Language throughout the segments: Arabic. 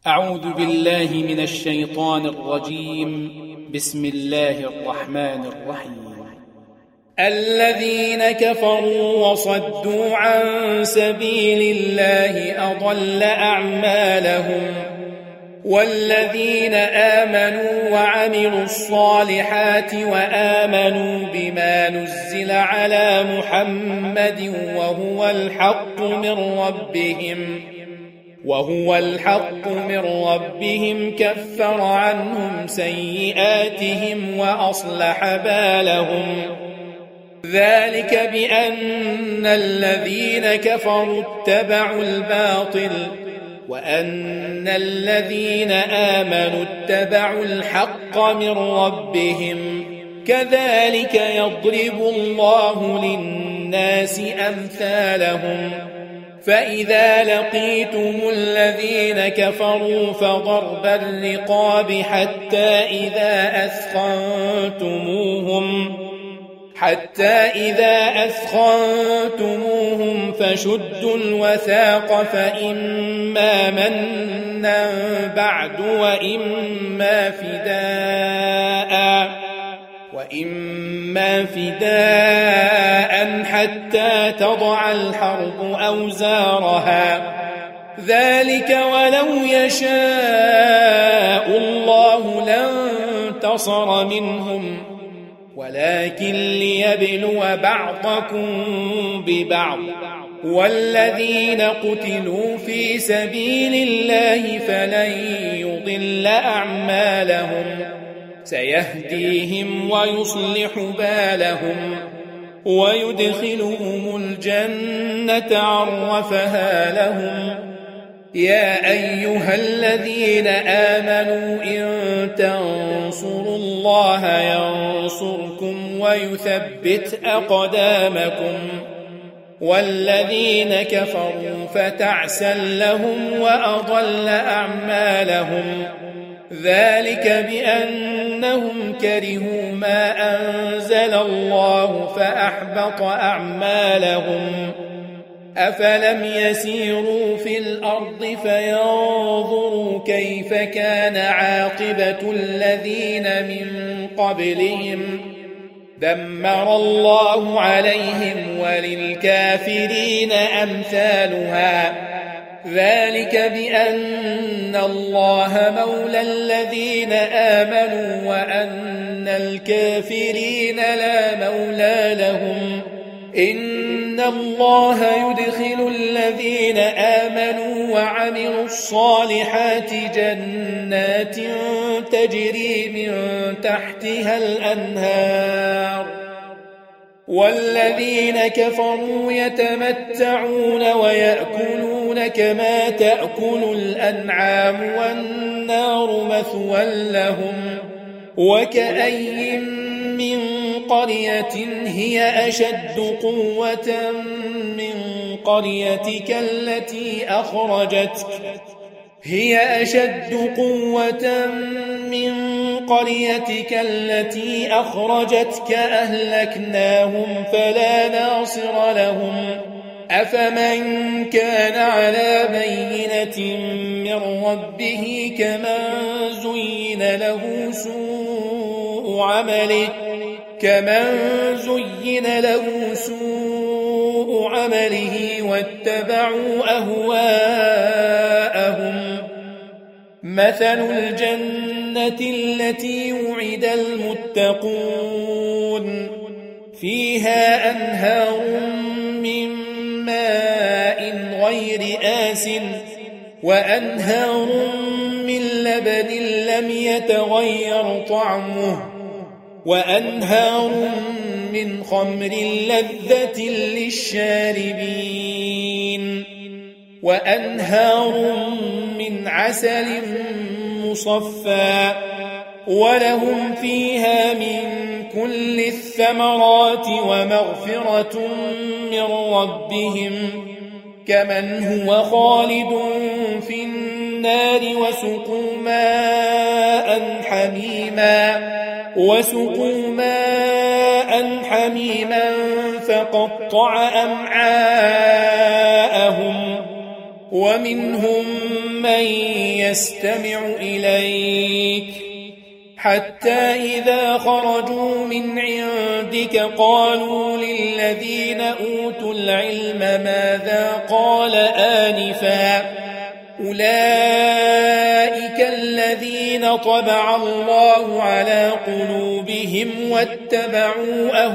أعوذ بالله من الشيطان الرجيم. بسم الله الرحمن الرحيم. الذين كفروا وصدوا عن سبيل الله أضل أعمالهم، والذين آمنوا وعملوا الصالحات وآمنوا بما نزل على محمد وهو الحق من ربهم كفر عنهم سيئاتهم وأصلح بالهم. ذلك بأن الذين كفروا اتبعوا الباطل وأن الذين آمنوا اتبعوا الحق من ربهم. كذلك يضرب الله للناس أمثالهم. فإذا لقيتم الذين كفروا فضرب الرقاب حتى إذا أثخنتموهم فشدوا الوثاق، فإما منا بعد وإما فداء حتى تضع الحرب أوزارها. ذلك ولو يشاء الله لانتصر منهم، ولكن ليبلو بعضكم ببعض. والذين قتلوا في سبيل الله فلن يضل أعمالهم، سيهديهم ويصلح بالهم ويدخلهم الجنة عرفها لهم. يا أيها الذين آمنوا إن تنصروا الله ينصركم ويثبت أقدامكم. والذين كفروا فتعسا لهم وأضل أعمالهم. ذلك بأنهم كرهوا ما أنزل الله فأحبط أعمالهم. أفلم يسيروا في الأرض فينظروا كيف كان عاقبة الذين من قبلهم؟ دمر الله عليهم وللكافرين أمثالها. ذلك بأن الله مولى الذين آمنوا وأن الكافرين لا مولى لهم. إن الله يدخل الذين آمنوا وعملوا الصالحات جنات تجري من تحتها الأنهار، والذين كفروا يتمتعون ويأكلون كما تأكل الأنعام والنار مثوى لهم. وكأي من قرية هي أشد قوة من قريتك التي أخرجتك أهلكناهم فلا ناصر لهم. أفمن كان على بينة من ربه كمن زين له سوء عمله واتبعوا أهواءهم. مثل الجنة التي وعد المتقون فيها أنهار من ماء غير آسٍ وأنهار من لبن لم يتغير طعمه وأنهار من خمر لذة للشاربين وأنهار من عسل مصفى ولهم فيها من كل الثمرات ومغفرة من ربهم كمن هو خالد في النار وسقوا ماء حميما فقطع أمعاءهم ومنهم من يستمع إليك حتى إذا خرجوا من عندك قالوا للذين أوتوا العلم ماذا قال آنفا أولئك الذين طبع الله على قلوبهم واتبعوا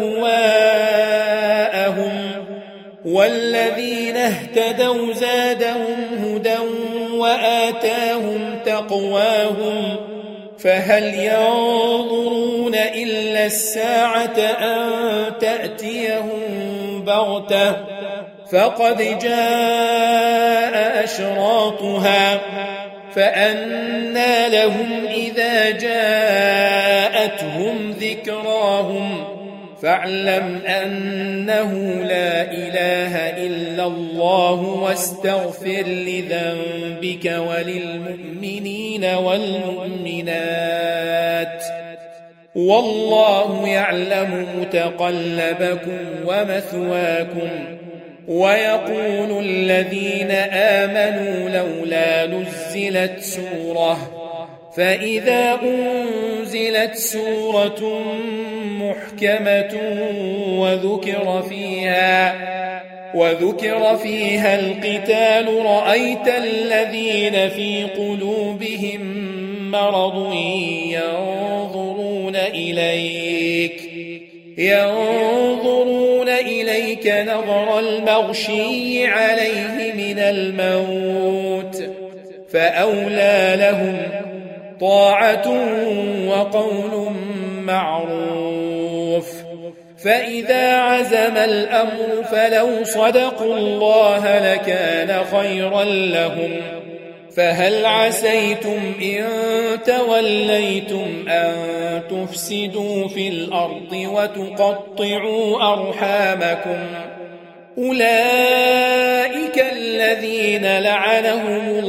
أهواءهم والذين اهتدوا زادهم هدى وآتاهم تقواهم فهل ينظرون إلا الساعة أن تأتيهم بغتة فقد جاء أشراطها فأنى لهم إذا جاءتهم ذكراهم فاعلم أنه لا إله إلا الله واستغفر لذنبك وللمؤمنين والمؤمنات والله يعلم متقلبكم ومثواكم ويقول الذين آمنوا لولا نزلت سورة فإذا أنزلت سورة محكمة وذكر فيها القتال رأيت الذين في قلوبهم مرض ينظرون إليك نظر المغشي عليه من الموت فأولى لهم طاعة وقول معروف فإذا عزم الأمر فلو صدقوا الله لكان خيرا لهم فهل عسيتم إن توليتم أن تفسدوا في الأرض وتقطعوا أرحامكم أولئك الذين لعنهم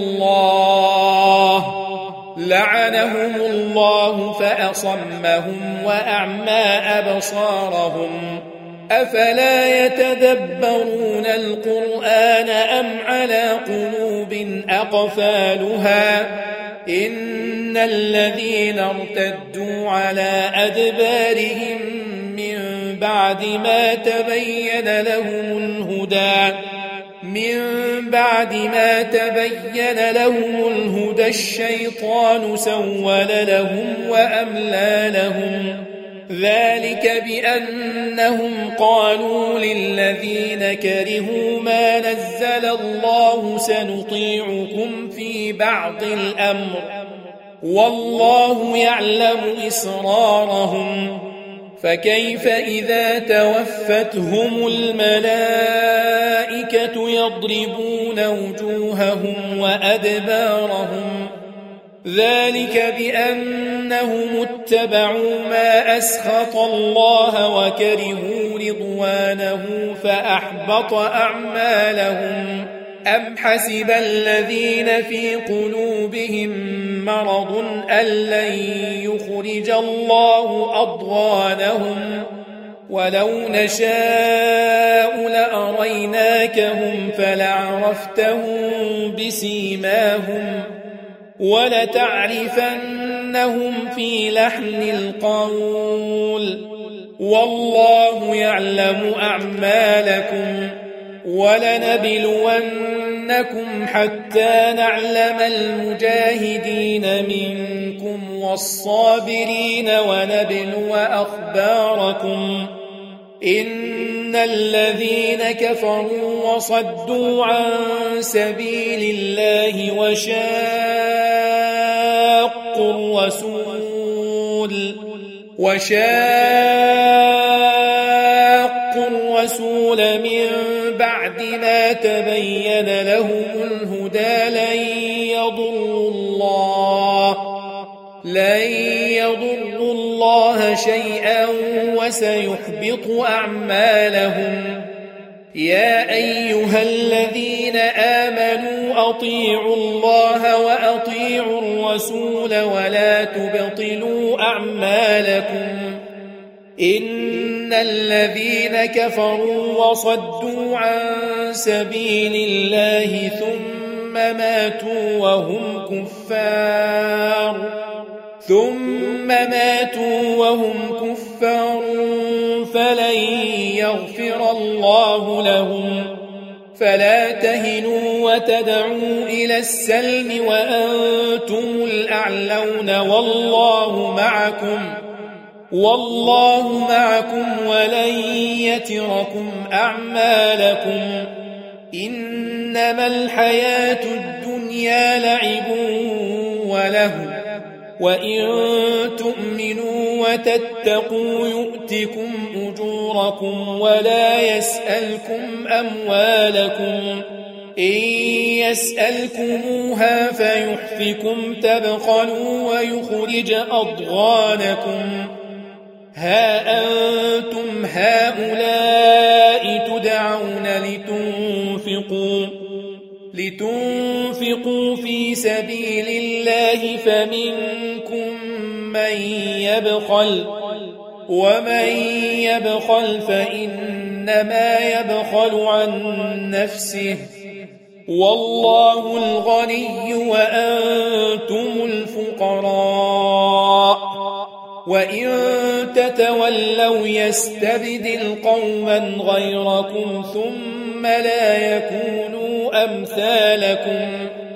الله فأصمهم وأعمى أبصارهم أفلا يتدبرون القرآن أم على قلوب أقفالها إن الذين ارتدوا على أدبارهم من بعد ما تبين لهم الهدى الشيطان سول لهم وأملى لهم ذلك بأنهم قالوا للذين كرهوا ما نزل الله سنطيعكم في بعض الأمر والله يعلم إسرارهم فكيف إذا توفتهم الملائكة يضربون وجوههم وأدبارهم ذلك بأنهم اتبعوا ما أسخط الله وكرهوا رضوانه فأحبط أعمالهم أم حسب الذين في قلوبهم مرض أن لن يخرج الله أضغانهم ولو نشاء لأريناكهم فلعرفتهم بسيماهم ولتعرفنهم في لحن القول والله يعلم أعمالكم ولنبلونكم حتى نعلم المجاهدين منكم والصابرين ونبلو أخباركم إن الذين كفروا وصدوا عن سبيل الله وشاقوا الرسول من بعد ما تبين لهم الهدى لن يضروا الله شيئا وسيحبط أعمالهم يا أيها الذين آمنوا أطيعوا الله وأطيعوا الرسول ولا تبطلوا أعمالكم إن الذين كفروا وصدوا عن سبيل الله ثم ماتوا وهم كفار فلن يغفر الله لهم فلا تهنوا وتدعوا إلى السلم وأنتم الأعلون والله معكم ولن يتركم أعمالكم إنما الحياة الدنيا لعب وله وإن تؤمنوا وتتقوا يؤتكم أجوركم ولا يسألكم أموالكم إن يسألكموها فيحفكم تبخلوا ويخرج أضغانكم ها أنتم هؤلاء تدعون لتنفقوا في سبيل الله فمنكم من يبخل ومن يبخل فإنما يبخل عن نفسه والله الغني وأنتم الفقراء وإن تتولوا يستبدل قوما غيركم ثم لا يكونوا أمثالكم